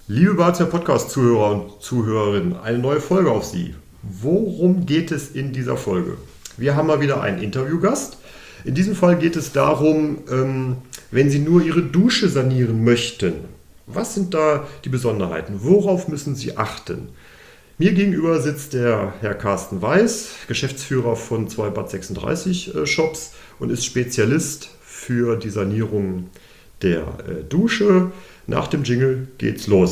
Liebe Badezimmer Podcast-Zuhörer und Zuhörerinnen, eine neue Folge auf Sie. Worum geht es in dieser Folge? Wir haben mal wieder einen Interviewgast. In diesem Fall geht es darum, wenn Sie nur Ihre Dusche sanieren möchten. Was sind da die Besonderheiten? Worauf müssen Sie achten? Mir gegenüber sitzt der Herr Carsten Weiß, Geschäftsführer von 2 Bad 36 Shops und ist Spezialist für die Sanierung der Dusche. Nach dem Jingle geht's los.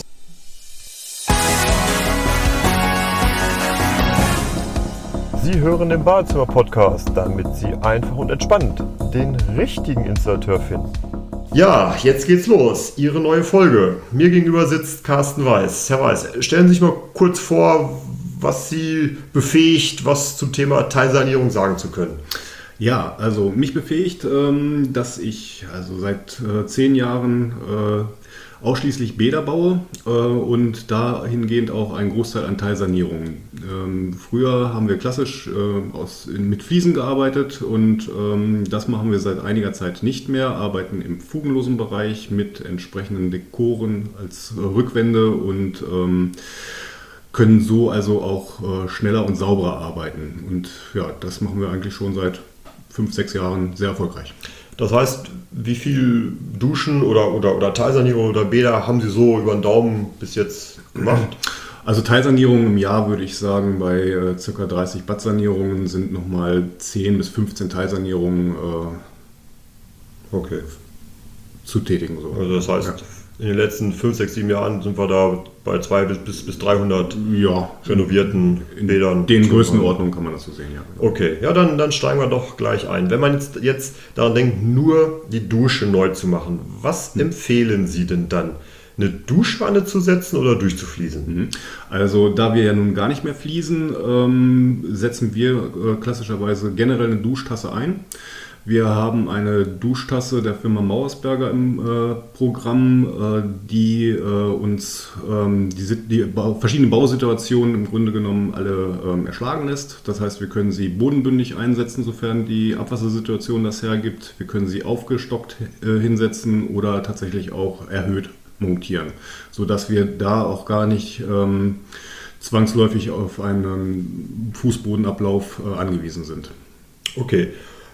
Sie hören den Badezimmer-Podcast, damit Sie einfach und entspannt den richtigen Installateur finden. Ja, jetzt geht's los. Ihre neue Folge. Mir gegenüber sitzt Carsten Weiß. Herr Weiß, stellen Sie sich mal kurz vor, was Sie befähigt, was zum Thema Teilsanierung sagen zu können. Ja, also mich befähigt, dass ich seit 10 Jahren ausschließlich Bäder baue und dahingehend auch einen Großteil an Teilsanierungen. Früher haben wir klassisch mit Fliesen gearbeitet und das machen wir seit einiger Zeit nicht mehr, arbeiten im fugenlosen Bereich mit entsprechenden Dekoren als Rückwände und können so also auch schneller und sauberer arbeiten. Und ja, das machen wir eigentlich schon seit 5-6 Jahren sehr erfolgreich. Das heißt, wie viel Duschen oder Teilsanierung oder Bäder haben Sie so über den Daumen bis jetzt gemacht? Also Teilsanierungen im Jahr würde ich sagen, bei ca. 30 Badsanierungen sind nochmal 10 bis 15 Teilsanierungen zu tätigen. So. Also das heißt, in den letzten 5, 6, 7 Jahren sind wir da bei 200 bis 300 renovierten Bädern. In den Größenordnungen kann man das so sehen, ja. Okay, ja, dann steigen wir doch gleich ein. Wenn man jetzt daran denkt, nur die Dusche neu zu machen, was empfehlen Sie denn dann? Eine Duschwanne zu setzen oder durchzufliesen? Also da wir ja nun gar nicht mehr fließen, setzen wir klassischerweise generell eine Duschasse ein. Wir haben eine Duschtasse der Firma Mauersberger im Programm, die uns die verschiedenen Bausituationen im Grunde genommen alle erschlagen lässt. Das heißt, wir können sie bodenbündig einsetzen, sofern die Abwassersituation das hergibt. Wir können sie aufgestockt hinsetzen oder tatsächlich auch erhöht montieren, sodass wir da auch gar nicht zwangsläufig auf einen Fußbodenablauf angewiesen sind. Okay.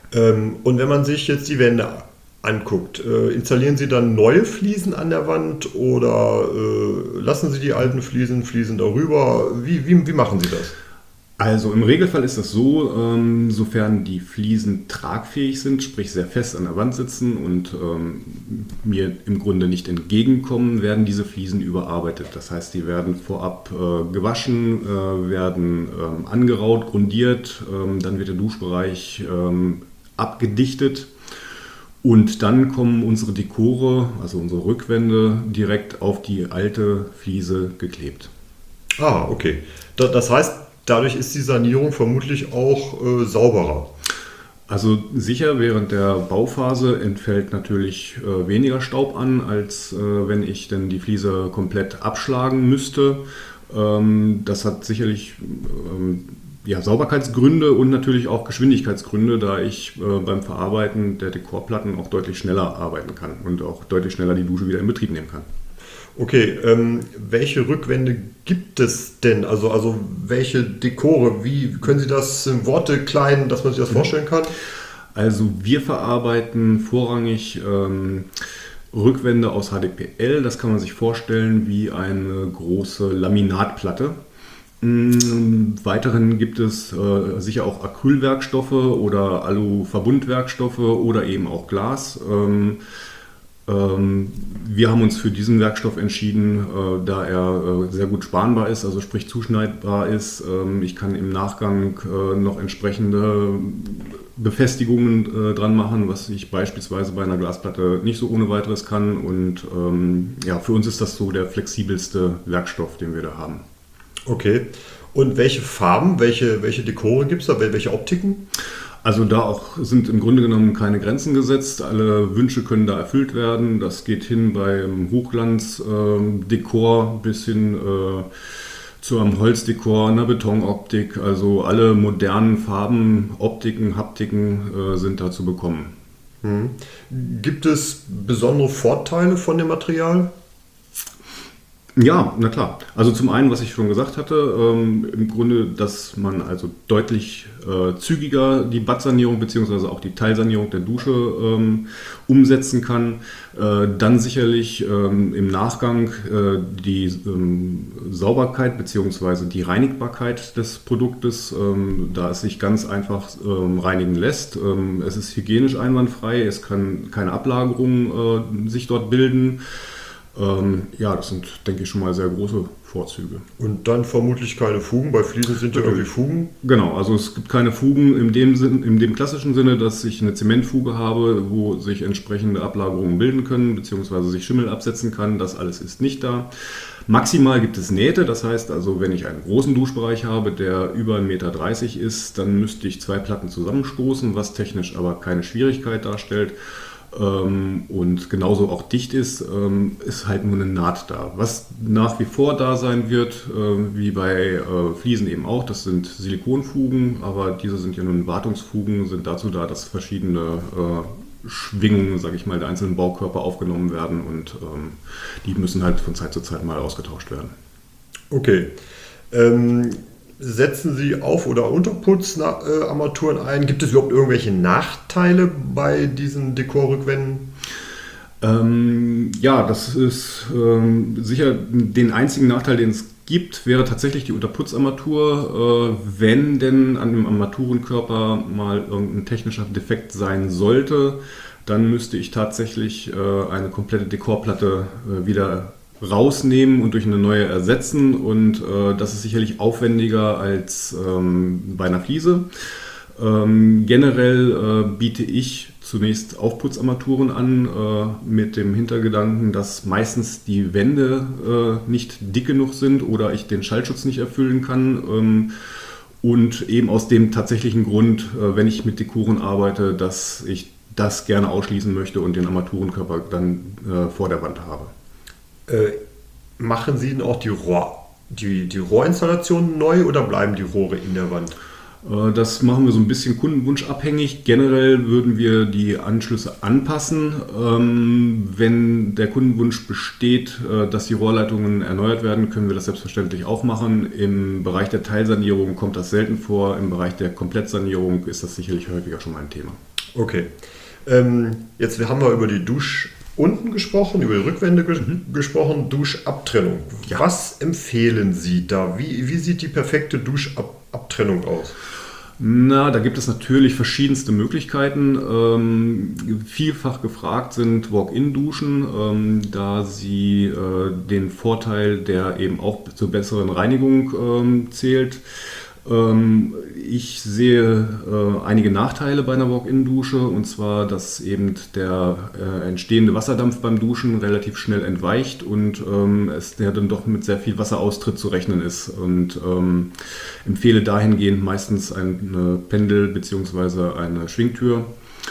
Und wenn man sich jetzt die Wände anguckt, installieren Sie dann neue Fliesen an der Wand oder lassen Sie die alten Fliesen darüber? Wie machen Sie das? Also im Regelfall ist das so, sofern die Fliesen tragfähig sind, sprich sehr fest an der Wand sitzen und mir im Grunde nicht entgegenkommen, werden diese Fliesen überarbeitet. Das heißt, die werden vorab gewaschen, werden angeraut, grundiert, dann wird der Duschbereich abgedichtet und dann kommen unsere Dekore, also unsere Rückwände, direkt auf die alte Fliese geklebt. Ah, okay. Das heißt, dadurch ist die Sanierung vermutlich auch sauberer. Also sicher, während der Bauphase entfällt natürlich weniger Staub an, als wenn ich denn die Fliese komplett abschlagen müsste. Das hat sicherlich Sauberkeitsgründe und natürlich auch Geschwindigkeitsgründe, da ich beim Verarbeiten der Dekorplatten auch deutlich schneller arbeiten kann und auch deutlich schneller die Dusche wieder in Betrieb nehmen kann. Okay, welche Rückwände gibt es denn? Also welche Dekore? Wie können Sie das in Worte klein, dass man sich das vorstellen kann? Also wir verarbeiten vorrangig Rückwände aus HDPL. Das kann man sich vorstellen wie eine große Laminatplatte. Weiterhin gibt es sicher auch Acrylwerkstoffe oder Alu-Verbundwerkstoffe oder eben auch Glas. Wir haben uns für diesen Werkstoff entschieden, da er sehr gut spanbar ist, also sprich zuschneidbar ist. Ich kann im Nachgang noch entsprechende Befestigungen dran machen, was ich beispielsweise bei einer Glasplatte nicht so ohne weiteres kann. Und für uns ist das so der flexibelste Werkstoff, den wir da haben. Okay. Und welche Farben, welche Dekore gibt es da, welche Optiken? Also da auch sind im Grunde genommen keine Grenzen gesetzt. Alle Wünsche können da erfüllt werden. Das geht hin beim Hochglanzdekor bis hin zu einem Holzdekor, einer Betonoptik. Also alle modernen Farben, Optiken, Haptiken sind da zu bekommen. Gibt es besondere Vorteile von dem Material? Ja, na klar. Also zum einen, was ich schon gesagt hatte, im Grunde, dass man also deutlich zügiger die Badsanierung bzw. auch die Teilsanierung der Dusche umsetzen kann. Dann sicherlich im Nachgang die Sauberkeit bzw. die Reinigbarkeit des Produktes, da es sich ganz einfach reinigen lässt. Es ist hygienisch einwandfrei, es kann keine Ablagerungen sich dort bilden. Ja, das sind, denke ich, schon mal sehr große Vorzüge. Und dann vermutlich keine Fugen. Bei Fliesen sind ja irgendwie Fugen. Genau, also es gibt keine Fugen in dem klassischen Sinne, dass ich eine Zementfuge habe, wo sich entsprechende Ablagerungen bilden können, beziehungsweise sich Schimmel absetzen kann. Das alles ist nicht da. Maximal gibt es Nähte, das heißt also, wenn ich einen großen Duschbereich habe, der über 1,30 Meter ist, dann müsste ich 2 Platten zusammenstoßen, was technisch aber keine Schwierigkeit darstellt. Und genauso auch dicht ist halt nur eine Naht da. Was nach wie vor da sein wird, wie bei Fliesen eben auch, das sind Silikonfugen, aber diese sind ja nun Wartungsfugen, sind dazu da, dass verschiedene Schwingungen, sage ich mal, der einzelnen Baukörper aufgenommen werden und die müssen halt von Zeit zu Zeit mal ausgetauscht werden. Okay. Setzen Sie Auf- oder Unterputzarmaturen ein? Gibt es überhaupt irgendwelche Nachteile bei diesen Dekorrückwänden? Ja, das ist sicher den einzigen Nachteil, den es gibt, wäre tatsächlich die Unterputzarmatur. Wenn denn an dem Armaturenkörper mal irgendein technischer Defekt sein sollte, dann müsste ich tatsächlich eine komplette Dekorplatte wieder rausnehmen und durch eine neue ersetzen, und das ist sicherlich aufwendiger als bei einer Fliese. Generell biete ich zunächst Aufputzarmaturen an, mit dem Hintergedanken, dass meistens die Wände nicht dick genug sind oder ich den Schallschutz nicht erfüllen kann. Und eben aus dem tatsächlichen Grund, wenn ich mit Dekoren arbeite, dass ich das gerne ausschließen möchte und den Armaturenkörper dann vor der Wand habe. Machen Sie denn auch die Rohrinstallationen neu oder bleiben die Rohre in der Wand? Das machen wir so ein bisschen kundenwunschabhängig. Generell würden wir die Anschlüsse anpassen. Wenn der Kundenwunsch besteht, dass die Rohrleitungen erneuert werden, können wir das selbstverständlich auch machen. Im Bereich der Teilsanierung kommt das selten vor. Im Bereich der Komplettsanierung ist das sicherlich häufiger schon mal ein Thema. Okay. Jetzt haben wir über die Duschunten gesprochen, über die Rückwände gesprochen, Duschabtrennung. Ja. Was empfehlen Sie da? Wie sieht die perfekte Duschabtrennung aus? Na, da gibt es natürlich verschiedenste Möglichkeiten. Vielfach gefragt sind Walk-in-Duschen, da sie den Vorteil, der eben auch zur besseren Reinigung zählt. Ich sehe einige Nachteile bei einer Walk-in-Dusche, und zwar, dass eben der entstehende Wasserdampf beim Duschen relativ schnell entweicht und es der dann doch mit sehr viel Wasseraustritt zu rechnen ist, und empfehle dahingehend meistens eine Pendel- bzw. eine Schwingtür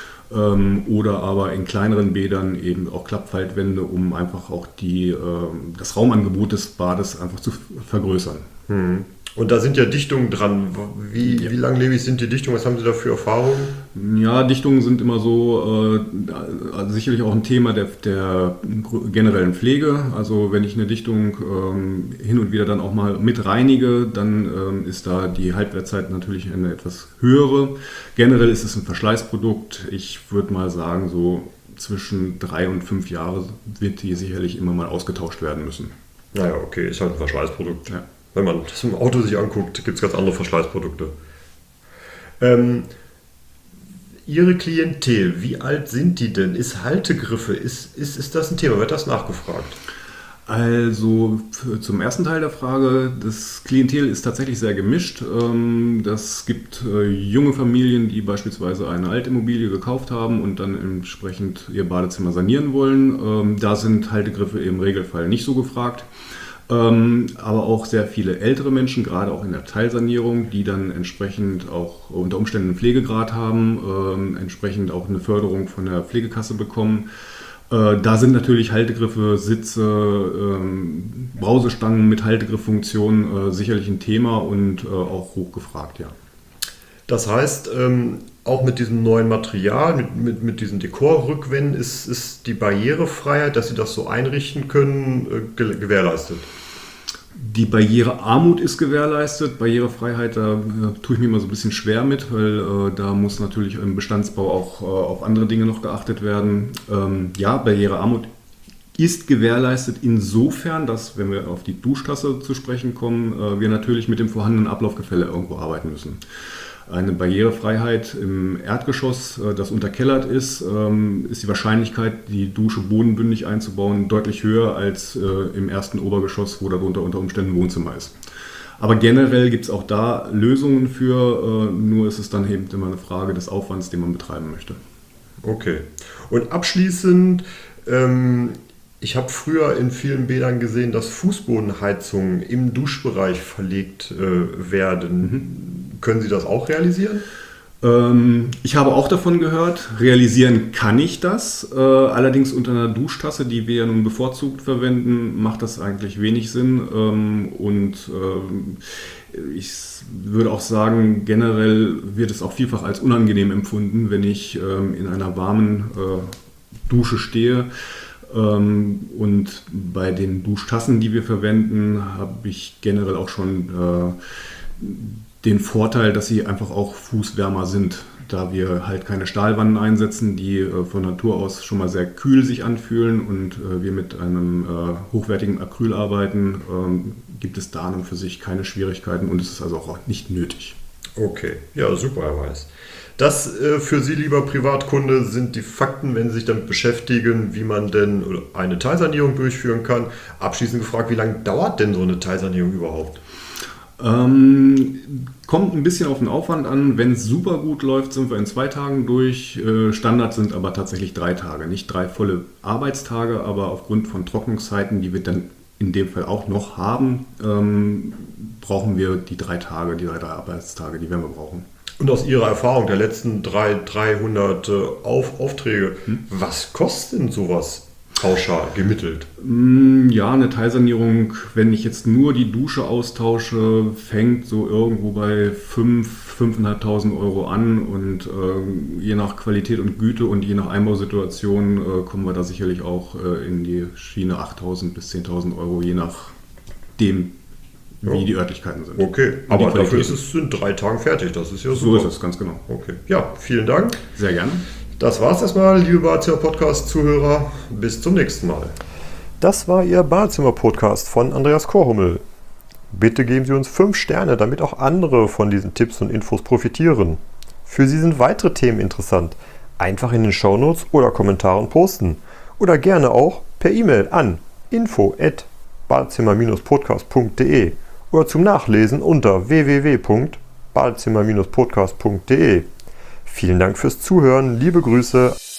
oder aber in kleineren Bädern eben auch Klappfaltwände, um einfach auch das Raumangebot des Bades einfach zu vergrößern. Und da sind ja Dichtungen dran. Wie langlebig sind die Dichtungen? Was haben Sie da für Erfahrungen? Ja, Dichtungen sind immer so sicherlich auch ein Thema der generellen Pflege. Also wenn ich eine Dichtung hin und wieder dann auch mal mit reinige, dann ist da die Halbwertzeit natürlich eine etwas höhere. Generell ist es ein Verschleißprodukt. Ich würde mal sagen, so zwischen 3 und 5 Jahre wird die sicherlich immer mal ausgetauscht werden müssen. Naja, okay, ist halt ein Verschleißprodukt. Ja. Wenn man das im Auto sich anguckt, gibt es ganz andere Verschleißprodukte. Ihre Klientel, wie alt sind die denn? Ist Haltegriffe, ist das ein Thema? Wird das nachgefragt? Also zum ersten Teil der Frage, das Klientel ist tatsächlich sehr gemischt. Das gibt junge Familien, die beispielsweise eine Altimmobilie gekauft haben und dann entsprechend ihr Badezimmer sanieren wollen. Da sind Haltegriffe im Regelfall nicht so gefragt. Aber auch sehr viele ältere Menschen, gerade auch in der Teilsanierung, die dann entsprechend auch unter Umständen einen Pflegegrad haben, entsprechend auch eine Förderung von der Pflegekasse bekommen. Da sind natürlich Haltegriffe, Sitze, Brausestangen mit Haltegrifffunktion sicherlich ein Thema und auch hoch gefragt, ja. Das heißt, auch mit diesem neuen Material, mit diesen Dekorrückwänden, ist die Barrierefreiheit, dass Sie das so einrichten können, gewährleistet? Die Barrierearmut ist gewährleistet. Barrierefreiheit, da tue ich mir immer so ein bisschen schwer mit, weil da muss natürlich im Bestandsbau auch auf andere Dinge noch geachtet werden. Ja, Barrierearmut ist gewährleistet insofern, dass, wenn wir auf die Duschtasse zu sprechen kommen, wir natürlich mit dem vorhandenen Ablaufgefälle irgendwo arbeiten müssen. Eine Barrierefreiheit im Erdgeschoss, das unterkellert ist, ist die Wahrscheinlichkeit, die Dusche bodenbündig einzubauen, deutlich höher als im ersten Obergeschoss, wo darunter unter Umständen ein Wohnzimmer ist. Aber generell gibt es auch da Lösungen für, nur ist es dann eben immer eine Frage des Aufwands, den man betreiben möchte. Okay. Und abschließend, ich habe früher in vielen Bädern gesehen, dass Fußbodenheizungen im Duschbereich verlegt werden. Können Sie das auch realisieren? Ich habe auch davon gehört. Realisieren kann ich das. Allerdings unter einer Duschtasse, die wir ja nun bevorzugt verwenden, macht das eigentlich wenig Sinn. Ich würde auch sagen, generell wird es auch vielfach als unangenehm empfunden, wenn ich in einer warmen Dusche stehe. Und bei den Duschtassen, die wir verwenden, habe ich generell auch schon den Vorteil, dass sie einfach auch fußwärmer sind, da wir halt keine Stahlwannen einsetzen, die von Natur aus schon mal sehr kühl sich anfühlen und wir mit einem hochwertigen Acryl arbeiten, gibt es da an und für sich keine Schwierigkeiten und es ist also auch nicht nötig. Okay, ja, super, Herr Weiß. Das für Sie, lieber Privatkunde, sind die Fakten, wenn Sie sich damit beschäftigen, wie man denn eine Teilsanierung durchführen kann. Abschließend gefragt, wie lange dauert denn so eine Teilsanierung überhaupt? Kommt ein bisschen auf den Aufwand an. Wenn es super gut läuft, sind wir in 2 Tagen durch. Standard sind aber tatsächlich 3 Tage. Nicht 3 volle Arbeitstage, aber aufgrund von Trocknungszeiten, die wir dann in dem Fall auch noch haben, brauchen wir die 3 Tage, die 3 Arbeitstage, die werden wir brauchen. Und aus Ihrer Erfahrung der letzten 300 Aufträge, was kostet denn sowas pauschal gemittelt? Ja, eine Teilsanierung, wenn ich jetzt nur die Dusche austausche, fängt so irgendwo bei 5.000 Euro an und je nach Qualität und Güte und je nach Einbausituation kommen wir da sicherlich auch in die Schiene 8.000 bis 10.000 Euro, je nachdem, wie die Örtlichkeiten sind. Okay, aber dafür ist es in 3 Tagen fertig, das ist ja super. So ist es, ganz genau. Okay, ja, vielen Dank. Sehr gerne. Das war's erstmal, liebe Badezimmer-Podcast-Zuhörer. Bis zum nächsten Mal. Das war Ihr Badezimmer-Podcast von Andreas Korhummel. Bitte geben Sie uns 5 Sterne, damit auch andere von diesen Tipps und Infos profitieren. Für Sie sind weitere Themen interessant. Einfach in den Shownotes oder Kommentaren posten. Oder gerne auch per E-Mail an info@badezimmer-podcast.de oder zum Nachlesen unter www.badezimmer-podcast.de. Vielen Dank fürs Zuhören, liebe Grüße.